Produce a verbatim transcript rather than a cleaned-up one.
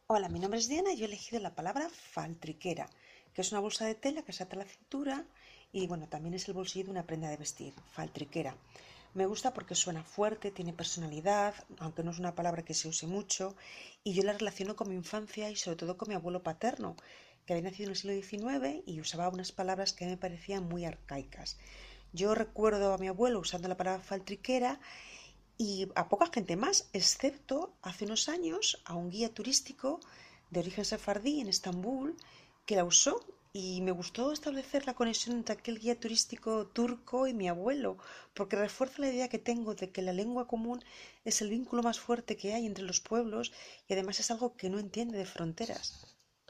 Hola, mi nombre es Diana y yo he elegido la palabra faltriquera, que es una bolsa de tela que se ata a la cintura y bueno, también es el bolsillo de una prenda de vestir, faltriquera. Me gusta porque suena fuerte, tiene personalidad, aunque no es una palabra que se use mucho, y yo la relaciono con mi infancia y sobre todo con mi abuelo paterno, que había nacido en el siglo diecinueve y usaba unas palabras que a mí me parecían muy arcaicas. Yo recuerdo a mi abuelo usando la palabra faltriquera y a poca gente más, excepto hace unos años a un guía turístico de origen sefardí en Estambul que la usó y me gustó establecer la conexión entre aquel guía turístico turco y mi abuelo, porque refuerza la idea que tengo de que la lengua común es el vínculo más fuerte que hay entre los pueblos y además es algo que no entiende de fronteras.